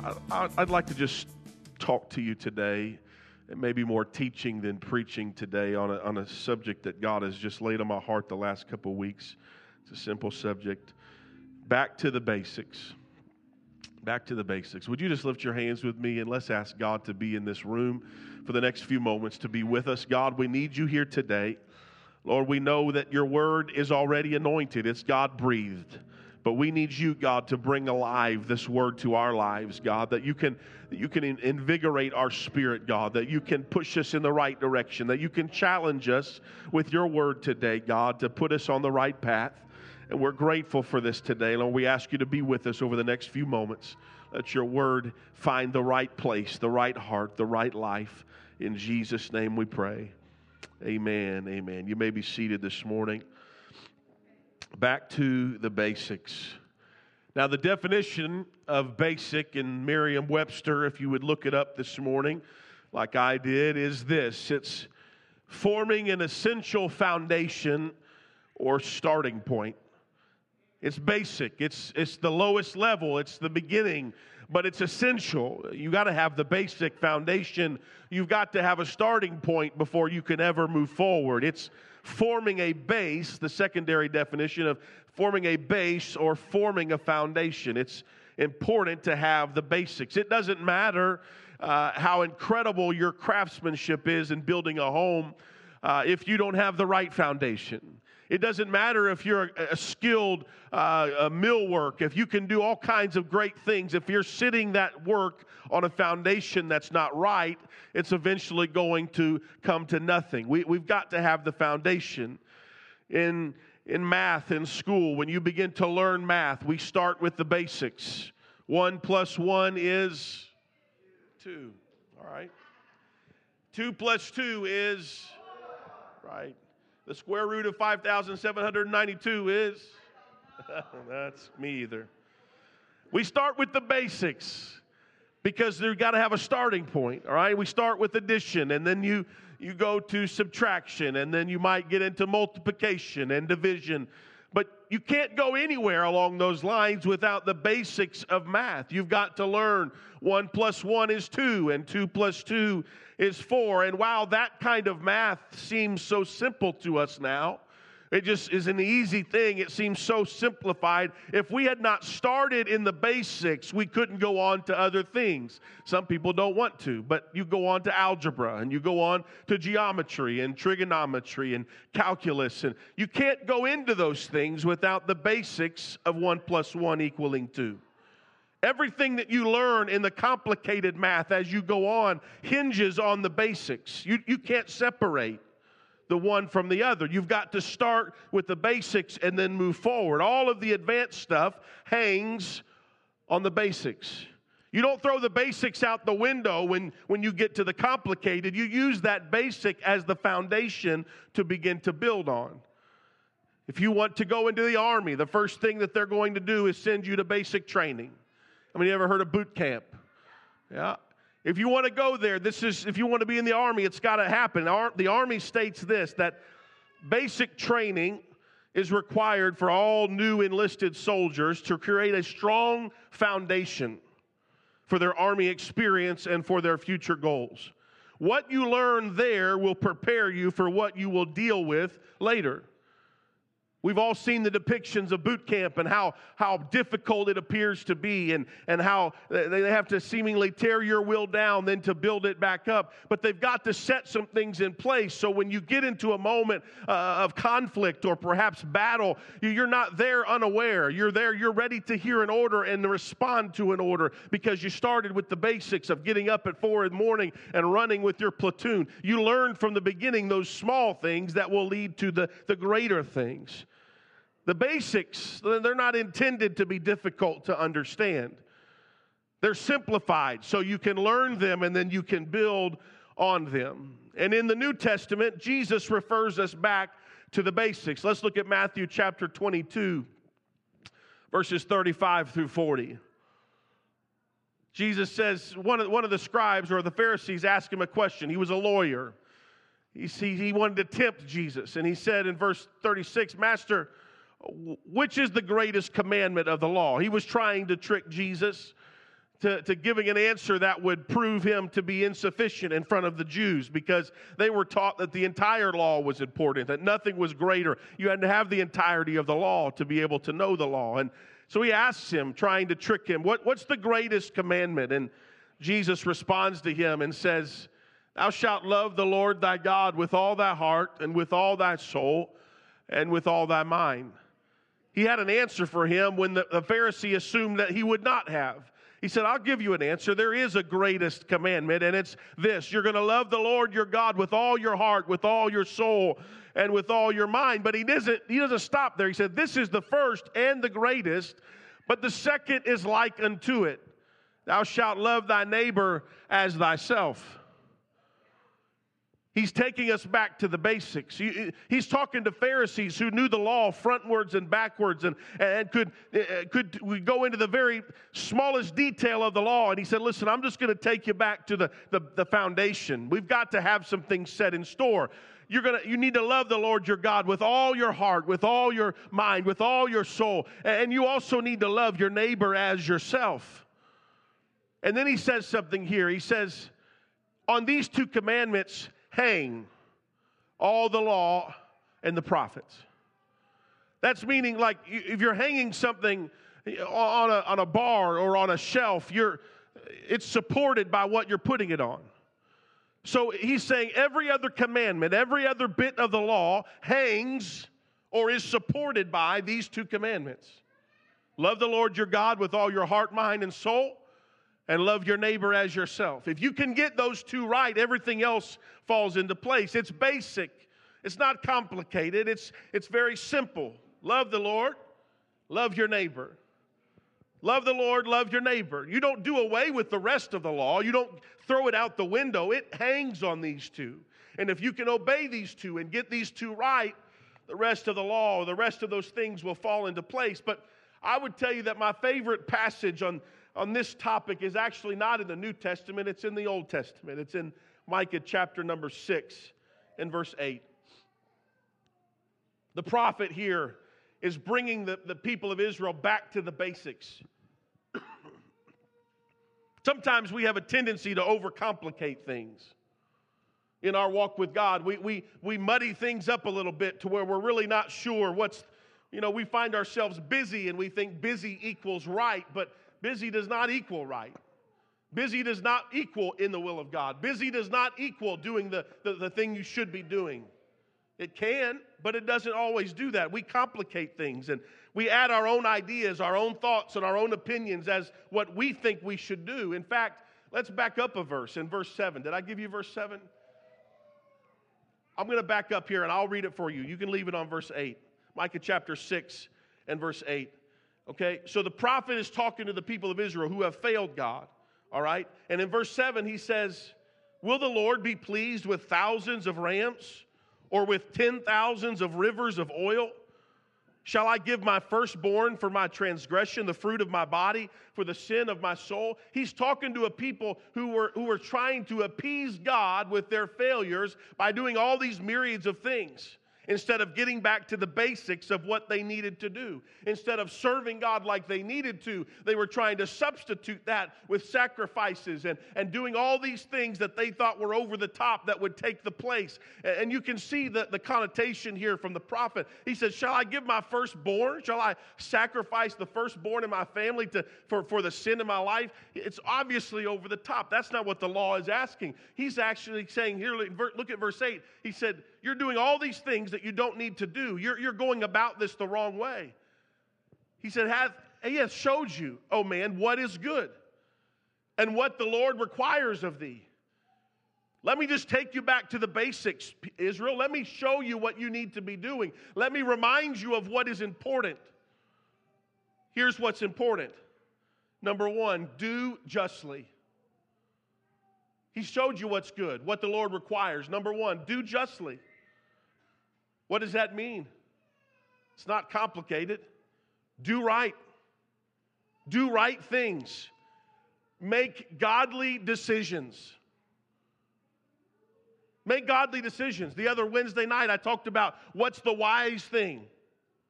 I'd like to just talk to you today, and maybe more teaching than preaching today on a subject that God has just laid on my heart the last couple of weeks. It's a simple subject. Back to the basics. Back to the basics. Would you just lift your hands with me and let's ask God to be in this room for the next few moments, to be with us. God, we need you here today. Lord, we know that your word is already anointed. It's God-breathed. But we need you, God, to bring alive this word to our lives, God, that you can invigorate our spirit, God, that you can push us in the right direction, that you can challenge us with your word today, God, to put us on the right path. And we're grateful for this today. Lord, we ask you to be with us over the next few moments. Let your word find the right place, the right heart, the right life. In Jesus' name we pray. Amen, amen. You may be seated this morning. Back to the basics. Now, the definition of basic in Merriam-Webster, if you would look it up this morning, like I did, is this. It's forming an essential foundation or starting point. It's basic. It's the lowest level. It's the beginning, but it's essential. You got to have the basic foundation. You've got to have a starting point before you can ever move forward. It's forming a base, the secondary definition of forming a base or forming a foundation. It's important to have the basics. It doesn't matter how incredible your craftsmanship is in building a home if you don't have the right foundation. It doesn't matter if you're a skilled millwork, if you can do all kinds of great things. If you're sitting that work on a foundation that's not right, it's eventually going to come to nothing. We've got to have the foundation. In math in school, when you begin to learn math, we start with the basics. 1 + 1 is 2. All right. 2 + 2 is, right. The square root of 5,792 is, that's me either. We start with the basics because you've got to have a starting point, all right? We start with addition, and then you go to subtraction, and then you might get into multiplication and division. But you can't go anywhere along those lines without the basics of math. You've got to learn 1 + 1 is 2, and 2 + 2 is 4. And while that kind of math seems so simple to us now, it just is an easy thing. It seems so simplified. If we had not started in the basics, we couldn't go on to other things. Some people don't want to, but you go on to algebra, and you go on to geometry and trigonometry and calculus. And you can't go into those things without the basics of 1 + 1 = 2. Everything that you learn in the complicated math as you go on hinges on the basics. You can't separate the one from the other. You've got to start with the basics and then move forward. All of the advanced stuff hangs on the basics. You don't throw the basics out the window when you get to the complicated. You use that basic as the foundation to begin to build on. If you want to go into the Army, the first thing that they're going to do is send you to basic training. I mean, you ever heard of boot camp? Yeah. If you want to go there, if you want to be in the Army, it's got to happen. The Army states this, that basic training is required for all new enlisted soldiers to create a strong foundation for their Army experience and for their future goals. What you learn there will prepare you for what you will deal with later. We've all seen the depictions of boot camp and how difficult it appears to be and how they have to seemingly tear your will down then to build it back up. But they've got to set some things in place so when you get into a moment of conflict or perhaps battle, you're not there unaware. You're there, you're ready to hear an order and to respond to an order because you started with the basics of getting up at 4 in the morning and running with your platoon. You learned from the beginning those small things that will lead to the greater things. The basics, they're not intended to be difficult to understand. They're simplified so you can learn them and then you can build on them. And in the New Testament, Jesus refers us back to the basics. Let's look at Matthew chapter 22, verses 35 through 40. Jesus says, one of the scribes or the Pharisees asked him a question. He was a lawyer. He wanted to tempt Jesus. And he said in verse 36, Master, which is the greatest commandment of the law? He was trying to trick Jesus to giving an answer that would prove him to be insufficient in front of the Jews, because they were taught that the entire law was important, that nothing was greater. You had to have the entirety of the law to be able to know the law. And so he asks him, trying to trick him, what's the greatest commandment? And Jesus responds to him and says, thou shalt love the Lord thy God with all thy heart and with all thy soul and with all thy mind. He had an answer for him when the Pharisee assumed that he would not have. He said, I'll give you an answer. There is a greatest commandment, and it's this. You're going to love the Lord your God with all your heart, with all your soul, and with all your mind. But he doesn't stop there. He said, this is the first and the greatest, but the second is like unto it. Thou shalt love thy neighbor as thyself. He's taking us back to the basics. He's talking to Pharisees who knew the law frontwards and backwards and could go into the very smallest detail of the law. And he said, listen, I'm just going to take you back to the foundation. We've got to have some things set in store. You need to love the Lord your God with all your heart, with all your mind, with all your soul. And you also need to love your neighbor as yourself. And then he says something here. He says, on these two commandments hang all the law and the prophets. That's meaning, like, if you're hanging something on a bar or on a shelf, it's supported by what you're putting it on. So he's saying every other commandment, every other bit of the law hangs or is supported by these two commandments. Love the Lord your God with all your heart, mind, and soul, and love your neighbor as yourself. If you can get those two right, everything else falls into place. It's basic. It's not complicated. It's very simple. Love the Lord, love your neighbor. Love the Lord, love your neighbor. You don't do away with the rest of the law. You don't throw it out the window. It hangs on these two. And if you can obey these two and get these two right, the rest of the law, the rest of those things will fall into place. But I would tell you that my favorite passage on this topic is actually not in the New Testament. It's in the Old Testament. It's in Micah chapter number 6 and verse 8. The prophet here is bringing the people of Israel back to the basics. Sometimes we have a tendency to overcomplicate things. In our walk with God, we muddy things up a little bit to where we're really not sure we find ourselves busy and we think busy equals right, but busy does not equal right. Busy does not equal in the will of God. Busy does not equal doing the thing you should be doing. It can, but it doesn't always do that. We complicate things and we add our own ideas, our own thoughts, and our own opinions as what we think we should do. In fact, let's back up a verse in verse 7. Did I give you verse 7? I'm going to back up here and I'll read it for you. You can leave it on verse 8. Micah chapter 6 and verse 8. Okay, so the prophet is talking to the people of Israel who have failed God, all right? And in verse 7 he says, will the Lord be pleased with thousands of rams or with 10,000s of rivers of oil? Shall I give my firstborn for my transgression, the fruit of my body for the sin of my soul? He's talking to a people who were trying to appease God with their failures by doing all these myriads of things, instead of getting back to the basics of what they needed to do. Instead of serving God like they needed to, they were trying to substitute that with sacrifices and doing all these things that they thought were over the top that would take the place. And you can see the connotation here from the prophet. He says, shall I give my firstborn? Shall I sacrifice the firstborn in my family for the sin of my life? It's obviously over the top. That's not what the law is asking. He's actually saying here, look at verse 8. He said, you're doing all these things that you don't need to do. You're going about this the wrong way. He said, he has showed you, oh man, what is good and what the Lord requires of thee. Let me just take you back to the basics, Israel. Let me show you what you need to be doing. Let me remind you of what is important. Here's what's important. Number one, do justly. He showed you what's good, what the Lord requires. Number one, do justly. What does that mean? It's not complicated. Do right. Do right things. Make godly decisions. Make godly decisions. The other Wednesday night I talked about what's the wise thing.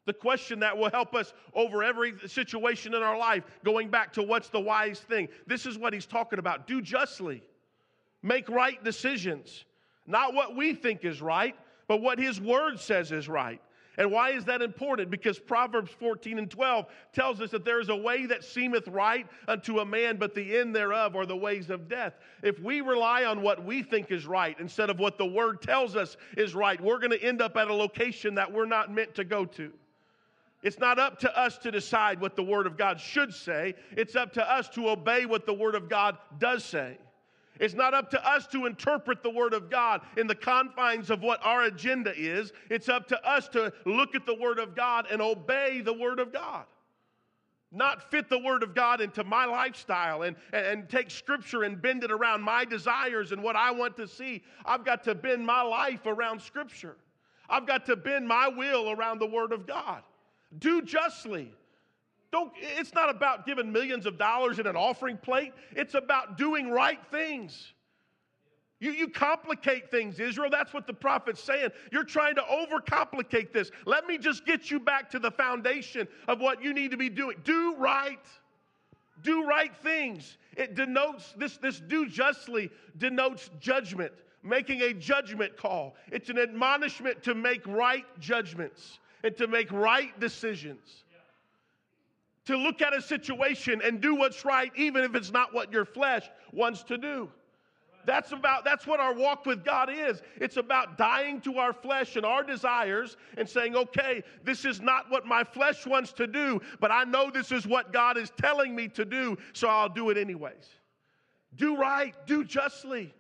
The question that will help us over every situation in our life, going back to what's the wise thing. This is what he's talking about. Do justly. Make right decisions. Not what we think is right, but what his word says is right. And why is that important? Because Proverbs 14:12 tells us that there is a way that seemeth right unto a man, but the end thereof are the ways of death. If we rely on what we think is right instead of what the word tells us is right, we're going to end up at a location that we're not meant to go to. It's not up to us to decide what the Word of God should say. It's up to us to obey what the Word of God does say. It's not up to us to interpret the Word of God in the confines of what our agenda is. It's up to us to look at the Word of God and obey the Word of God. Not fit the Word of God into my lifestyle and take Scripture and bend it around my desires and what I want to see. I've got to bend my life around Scripture. I've got to bend my will around the Word of God. Do justly. It's not about giving millions of dollars in an offering plate. It's about doing right things. You complicate things, Israel. That's what the prophet's saying. You're trying to overcomplicate this. Let me just get you back to the foundation of what you need to be doing. Do right. Do right things. It denotes, this do justly denotes judgment, making a judgment call. It's an admonishment to make right judgments and to make right decisions. To look at a situation and do what's right, even if it's not what your flesh wants to do. That's what our walk with God is. It's about dying to our flesh and our desires and saying, okay, this is not what my flesh wants to do, but I know this is what God is telling me to do, so I'll do it anyways. Do right, do justly.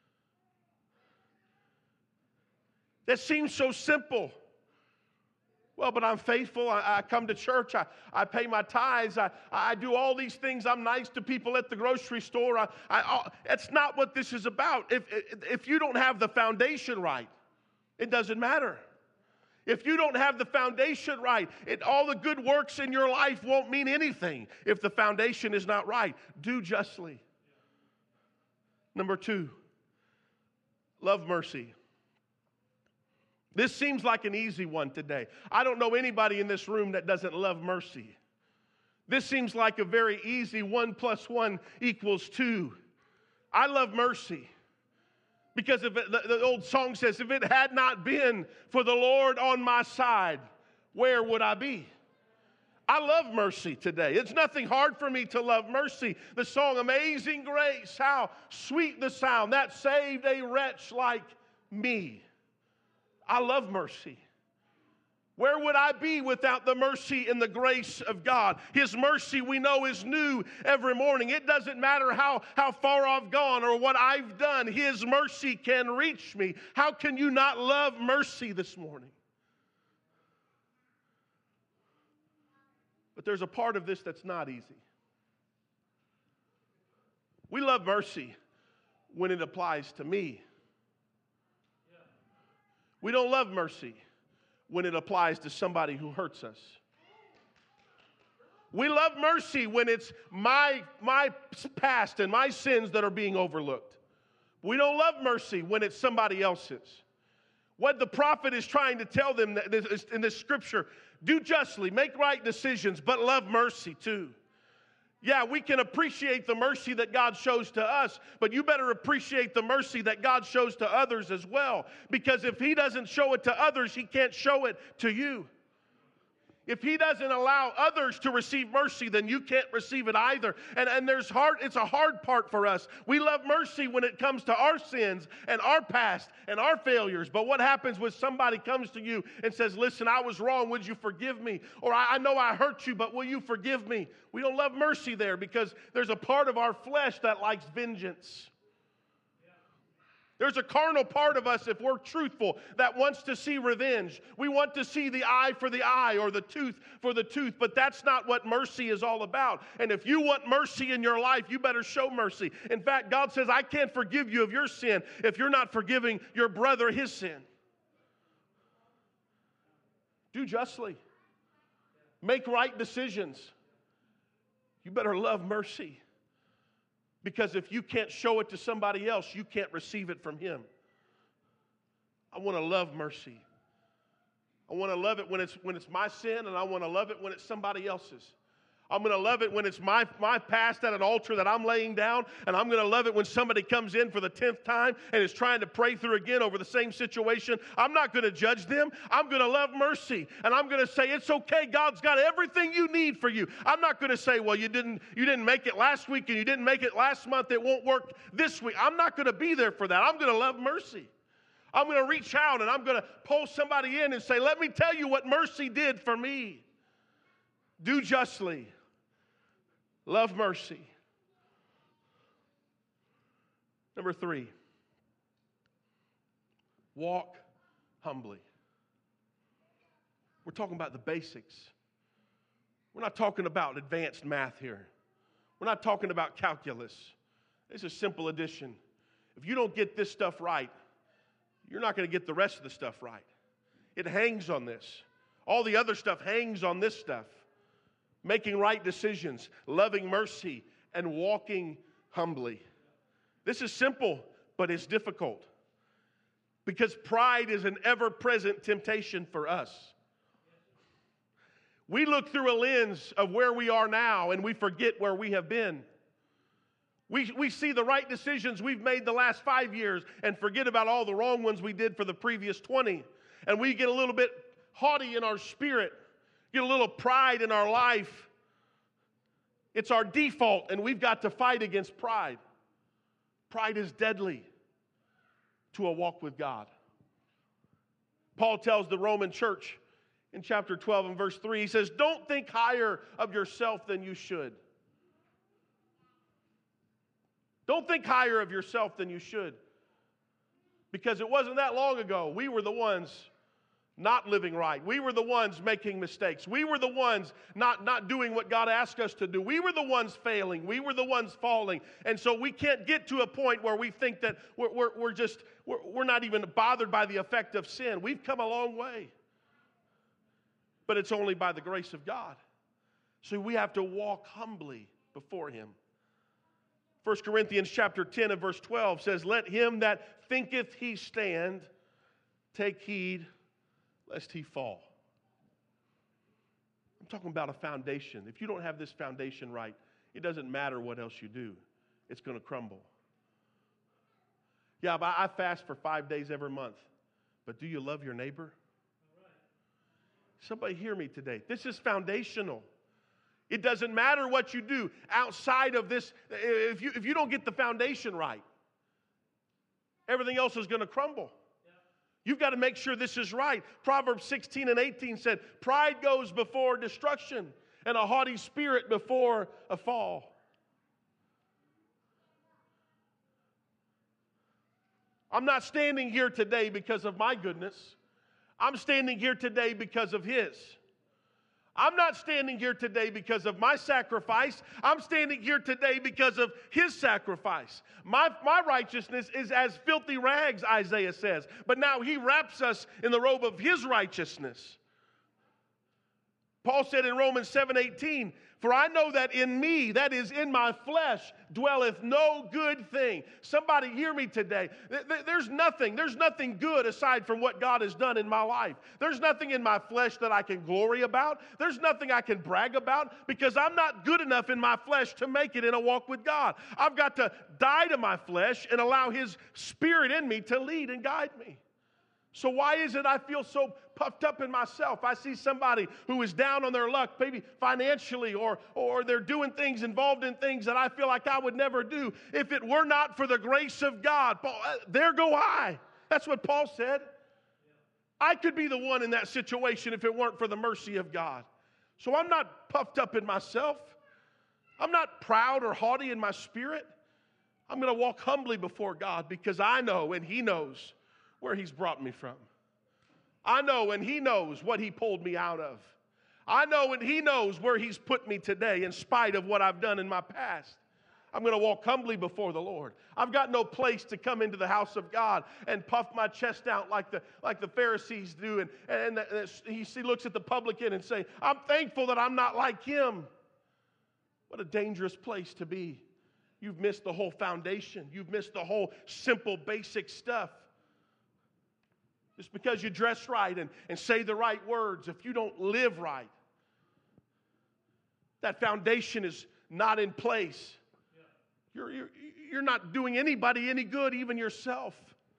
That seems so simple. Well, but I'm faithful. I come to church. I pay my tithes. I do all these things. I'm nice to people at the grocery store. That's not what this is about. If you don't have the foundation right, it doesn't matter. If you don't have the foundation right, all the good works in your life won't mean anything if the foundation is not right. Do justly. Number 2, love mercy. This seems like an easy one today. I don't know anybody in this room that doesn't love mercy. This seems like a very easy 1 + 1 = 2. I love mercy. Because the old song says, if it had not been for the Lord on my side, where would I be? I love mercy today. It's nothing hard for me to love mercy. The song, Amazing Grace, how sweet the sound that saved a wretch like me. I love mercy. Where would I be without the mercy and the grace of God? His mercy, we know, is new every morning. It doesn't matter how far I've gone or what I've done. His mercy can reach me. How can you not love mercy this morning? But there's a part of this that's not easy. We love mercy when it applies to me. We don't love mercy when it applies to somebody who hurts us. We love mercy when it's my past and my sins that are being overlooked. We don't love mercy when it's somebody else's. What the prophet is trying to tell them in this scripture, do justly, make right decisions, but love mercy too. Yeah, we can appreciate the mercy that God shows to us, but you better appreciate the mercy that God shows to others as well. Because if He doesn't show it to others, He can't show it to you. If He doesn't allow others to receive mercy, then you can't receive it either. And it's a hard part for us. We love mercy when it comes to our sins and our past and our failures. But what happens when somebody comes to you and says, listen, I was wrong, would you forgive me? Or I know I hurt you, but will you forgive me? We don't love mercy there because there's a part of our flesh that likes vengeance. There's a carnal part of us, if we're truthful, that wants to see revenge. We want to see the eye for the eye or the tooth for the tooth, but that's not what mercy is all about. And if you want mercy in your life, you better show mercy. In fact, God says, I can't forgive you of your sin if you're not forgiving your brother his sin. Do justly. Make right decisions. You better love mercy. Because if you can't show it to somebody else, you can't receive it from Him. I want to love mercy. I want to love it when it's my sin, and I want to love it when it's somebody else's. I'm going to love it when it's my past at an altar that I'm laying down, and I'm going to love it when somebody comes in for the 10th time and is trying to pray through again over the same situation. I'm not going to judge them. I'm going to love mercy, and I'm going to say, it's okay, God's got everything you need for you. I'm not going to say, well, you didn't make it last week and you didn't make it last month. It won't work this week. I'm not going to be there for that. I'm going to love mercy. I'm going to reach out and I'm going to pull somebody in and say, let me tell you what mercy did for me. Do justly. Love mercy. Number 3, walk humbly. We're talking about the basics. We're not talking about advanced math here. We're not talking about calculus. It's a simple addition. If you don't get this stuff right, you're not going to get the rest of the stuff right. It hangs on this. All the other stuff hangs on this stuff. Making right decisions, loving mercy, and walking humbly. This is simple, but it's difficult. Because pride is an ever-present temptation for us. We look through a lens of where we are now, and we forget where we have been. We see the right decisions we've made the last 5 years and forget about all the wrong ones we did for the previous 20. And we get a little bit haughty in our spirit. Get a little pride in our life. It's our default, and we've got to fight against pride. Pride is deadly to a walk with God. Paul tells the Roman church in chapter 12 and verse 3, he says, don't think higher of yourself than you should. Don't think higher of yourself than you should. Because it wasn't that long ago, we were the ones not living right. We were the ones making mistakes. We were the ones not doing what God asked us to do. We were the ones failing. We were the ones falling. And so we can't get to a point where we think that we're not even bothered by the effect of sin. We've come a long way. But it's only by the grace of God. So we have to walk humbly before Him. 1 Corinthians chapter 10 and verse 12 says, let him that thinketh he stand take heed lest he fall. I'm talking about a foundation. If you don't have this foundation right, it doesn't matter what else you do. It's going to crumble. Yeah, but I fast for 5 days every month. But do you love your neighbor? Somebody hear me today. This is foundational. It doesn't matter what you do outside of this. If you don't get the foundation right, everything else is going to crumble. You've got to make sure this is right. Proverbs 16 and 18 said, pride goes before destruction and a haughty spirit before a fall. I'm not standing here today because of my goodness. I'm standing here today because of His. I'm not standing here today because of my sacrifice. I'm standing here today because of His sacrifice. My righteousness is as filthy rags, Isaiah says. But now He wraps us in the robe of His righteousness. Paul said in Romans 7:18, for I know that in me, that is in my flesh, dwelleth no good thing. Somebody hear me today. There's nothing good aside from what God has done in my life. There's nothing in my flesh that I can glory about. There's nothing I can brag about because I'm not good enough in my flesh to make it in a walk with God. I've got to die to my flesh and allow His Spirit in me to lead and guide me. So why is it I feel so puffed up in myself? I see somebody who is down on their luck, maybe financially, or they're doing things, involved in things that I feel like I would never do. If it were not for the grace of God, there go I. That's what Paul said. I could be the one in that situation if it weren't for the mercy of God. So I'm not puffed up in myself. I'm not proud or haughty in my spirit. I'm going to walk humbly before God because I know and He knows where He's brought me from. I know and He knows what He pulled me out of. I know and He knows where He's put me today in spite of what I've done in my past. I'm going to walk humbly before the Lord. I've got no place to come into the house of God and puff my chest out like the Pharisees do. And he looks at the publican and say, I'm thankful that I'm not like him. What a dangerous place to be. You've missed the whole foundation. You've missed the whole simple, basic stuff. Just because you dress right and say the right words, if you don't live right, that foundation is not in place. You're not doing anybody any good, even yourself.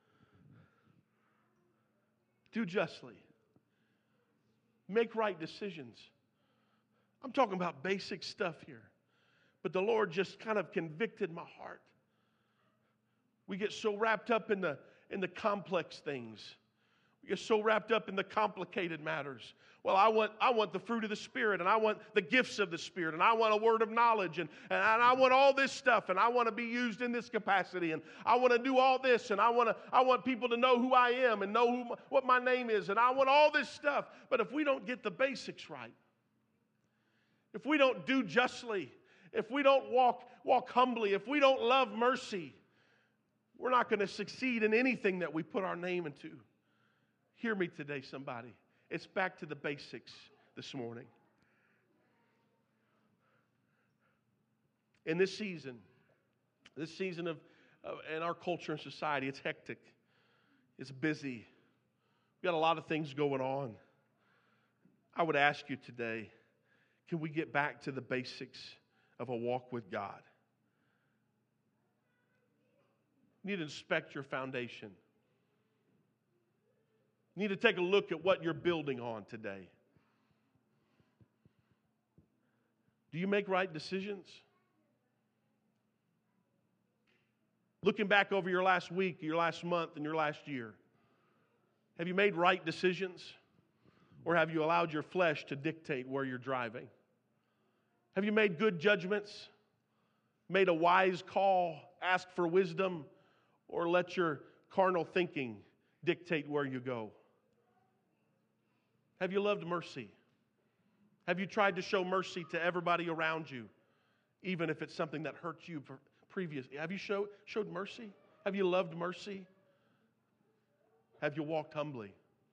Do justly. Make right decisions. I'm talking about basic stuff here. But the Lord just kind of convicted my heart. We get so wrapped up in the complex things. We get so wrapped up in the complicated matters. Well, I want the fruit of the Spirit, and I want the gifts of the Spirit, and I want a word of knowledge, and I want all this stuff, and I want to be used in this capacity, and I want to do all this, and I want people to know who I am and know what my name is, and I want all this stuff. But if we don't get the basics right, if we don't do justly, if we don't walk humbly, if we don't love mercy, we're not going to succeed in anything that we put our name into. Hear me today, somebody. It's back to the basics this morning. In this season of in our culture and society, it's hectic. It's busy. We got a lot of things going on. I would ask you today, can we get back to the basics of a walk with God? You need to inspect your foundation. You need to take a look at what you're building on today. Do you make right decisions? Looking back over your last week, your last month, and your last year, have you made right decisions? Or have you allowed your flesh to dictate where you're driving? Have you made good judgments? Made a wise call? Asked for wisdom? Or let your carnal thinking dictate where you go? Have you loved mercy? Have you tried to show mercy to everybody around you, even if it's something that hurt you previously? Have you showed mercy? Have you loved mercy? Have you walked humbly?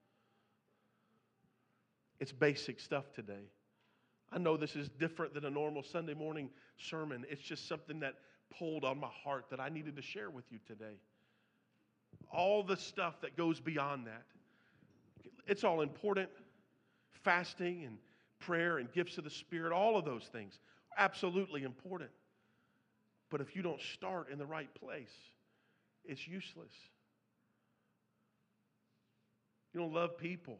It's basic stuff today. I know this is different than a normal Sunday morning sermon. It's just something that pulled on my heart that I needed to share with you today. All the stuff that goes beyond that. It's all important. Fasting and prayer and gifts of the Spirit, all of those things, absolutely important. But if you don't start in the right place, it's useless. You don't love people.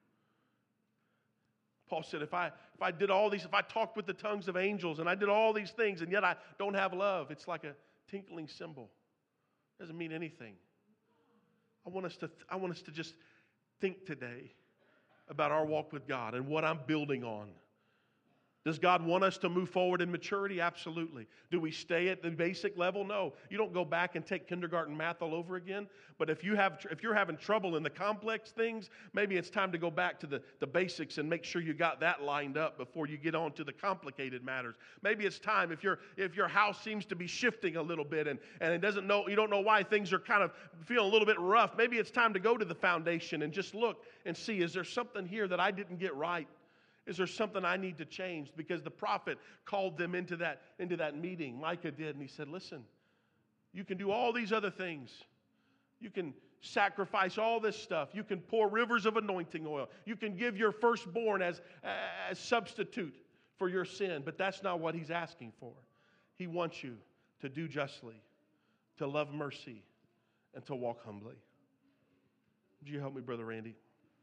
Paul said, if I did all these, if I talked with the tongues of angels and I did all these things and yet I don't have love, it's like a tinkling cymbal. It doesn't mean anything. I want us to just think today about our walk with God and what I'm building on. Does God want us to move forward in maturity? Absolutely. Do we stay at the basic level? No. You don't go back and take kindergarten math all over again. But if you're having trouble in the complex things, maybe it's time to go back to the basics and make sure you got that lined up before you get on to the complicated matters. Maybe it's time if your house seems to be shifting a little bit and you don't know why things are kind of feeling a little bit rough. Maybe it's time to go to the foundation and just look and see, is there something here that I didn't get right? Is there something I need to change? Because the prophet called them into that meeting. Micah did, and he said, listen, you can do all these other things. You can sacrifice all this stuff. You can pour rivers of anointing oil. You can give your firstborn as substitute for your sin. But that's not what he's asking for. He wants you to do justly, to love mercy, and to walk humbly. Would you help me, Brother Randy?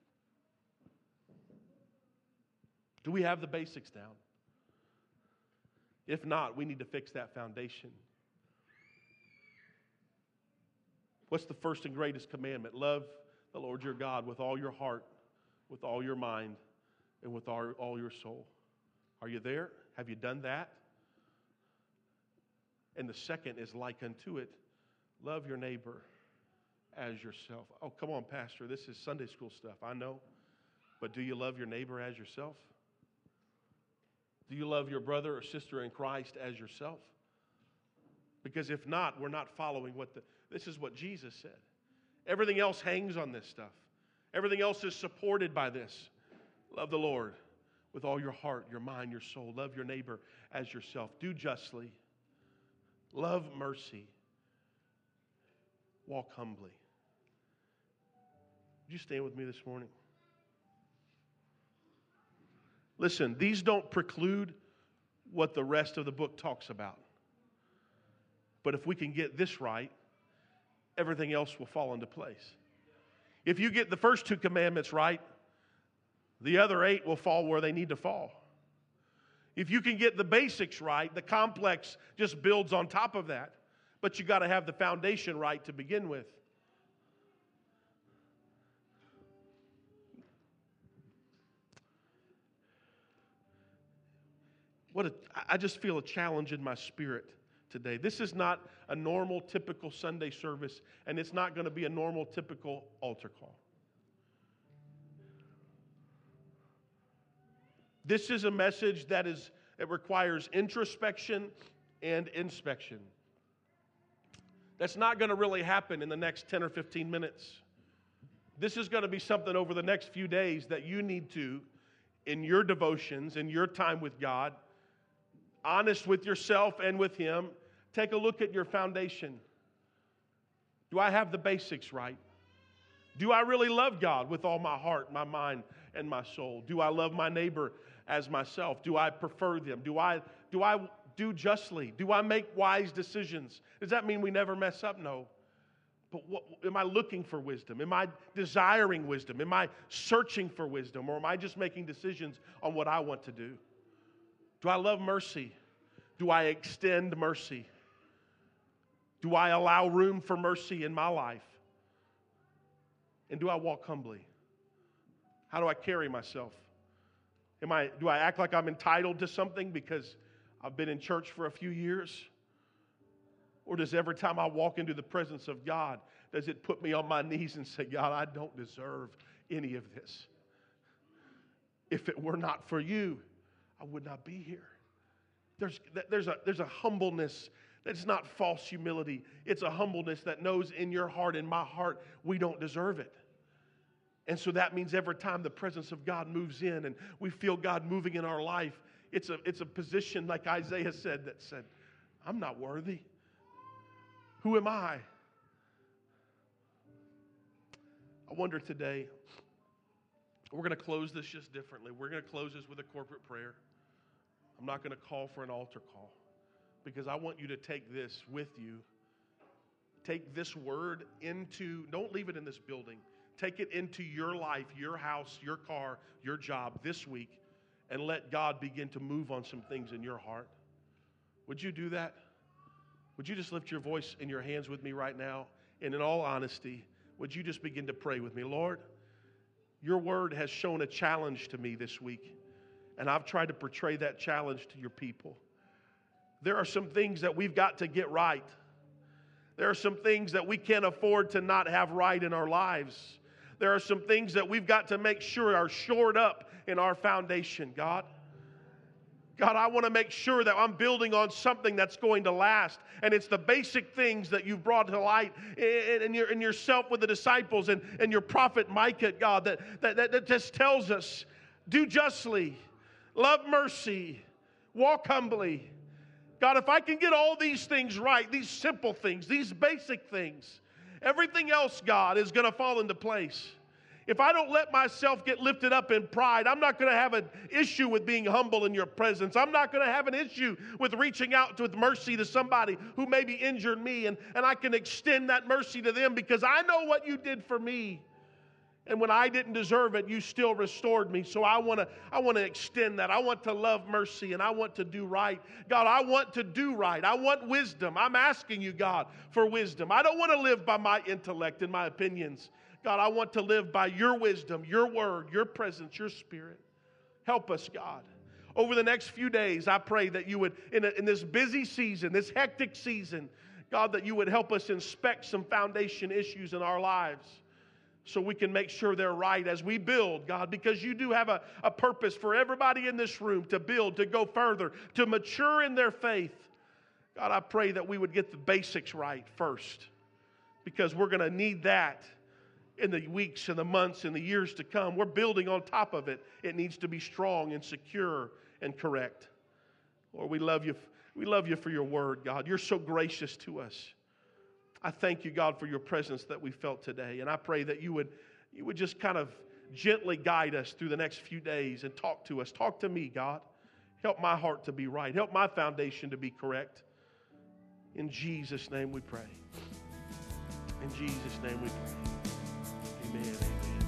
Do we have the basics down? If not, we need to fix that foundation. What's the first and greatest commandment? Love the Lord your God with all your heart, with all your mind, and with all your soul. Are you there? Have you done that? And the second is like unto it, love your neighbor as yourself. Oh, come on, Pastor, this is Sunday school stuff, I know. But do you love your neighbor as yourself? Do you love your brother or sister in Christ as yourself? Because if not, we're not following this is what Jesus said. Everything else hangs on this stuff. Everything else is supported by this. Love the Lord with all your heart, your mind, your soul. Love your neighbor as yourself. Do justly. Love mercy. Walk humbly. you stand with me this morning? Listen, these don't preclude what the rest of the book talks about. But if we can get this right, everything else will fall into place. If you get the first 2 commandments right, the other 8 will fall where they need to fall. If you can get the basics right, the complex just builds on top of that. But you got to have the foundation right to begin with. I just feel a challenge in my spirit today. This is not a normal, typical Sunday service, and it's not going to be a normal, typical altar call. This is a message that requires introspection and inspection. That's not going to really happen in the next 10 or 15 minutes. This is going to be something over the next few days that you need to, in your devotions, in your time with God, honest with yourself and with Him, take a look at your foundation. Do I have the basics right? Do I really love God with all my heart, my mind, and my soul? Do I love my neighbor as myself? Do I prefer them? Do I do justly? Do I make wise decisions? Does that mean we never mess up? No. But am I looking for wisdom? Am I desiring wisdom? Am I searching for wisdom? Or am I just making decisions on what I want to do? Do I love mercy? Do I extend mercy? Do I allow room for mercy in my life? And do I walk humbly? How do I carry myself? Do I act like I'm entitled to something because I've been in church for a few years? Or does every time I walk into the presence of God, does it put me on my knees and say, God, I don't deserve any of this. If it were not for you, I would not be here. There's a humbleness that's not false humility. It's a humbleness that knows in your heart, in my heart, we don't deserve it. And so that means every time the presence of God moves in and we feel God moving in our life, it's a position like Isaiah said that said, I'm not worthy. Who am I? I wonder today, we're going to close this just differently. We're going to close this with a corporate prayer. I'm not going to call for an altar call because I want you to take this with you. Take this word don't leave it in this building. Take it into your life, your house, your car, your job this week, and let God begin to move on some things in your heart. Would you do that? Would you just lift your voice and your hands with me right now? And in all honesty, would you just begin to pray with me? Lord, your word has shown a challenge to me this week, and I've tried to portray that challenge to your people. There are some things that we've got to get right. There are some things that we can't afford to not have right in our lives. There are some things that we've got to make sure are shored up in our foundation, God. God, I want to make sure that I'm building on something that's going to last. And it's the basic things that you've brought to light in yourself with the disciples and your prophet Micah, God, that just tells us, do justly, love mercy, walk humbly. God, if I can get all these things right, these simple things, these basic things, everything else, God, is going to fall into place. If I don't let myself get lifted up in pride, I'm not going to have an issue with being humble in your presence. I'm not going to have an issue with reaching out with mercy to somebody who maybe injured me, and I can extend that mercy to them because I know what you did for me. And when I didn't deserve it, you still restored me. So I want to extend that. I want to love mercy and I want to do right. God, I want to do right. I want wisdom. I'm asking you, God, for wisdom. I don't want to live by my intellect and my opinions. God, I want to live by your wisdom, your word, your presence, your spirit. Help us, God. Over the next few days, I pray that you would, in this busy season, this hectic season, God, that you would help us inspect some foundation issues in our lives so we can make sure they're right as we build, God, because you do have a purpose for everybody in this room to build, to go further, to mature in their faith. God, I pray that we would get the basics right first because we're going to need that in the weeks and the months and the years to come. We're building on top of it. It needs to be strong and secure and correct. Lord, we love you. We love you for your word, God. You're so gracious to us. I thank you, God, for your presence that we felt today. And I pray that you would you would just kind of gently guide us through the next few days and talk to us. Talk to me, God. Help my heart to be right. Help my foundation to be correct. In Jesus' name we pray. In Jesus' name we pray. Amen. Amen.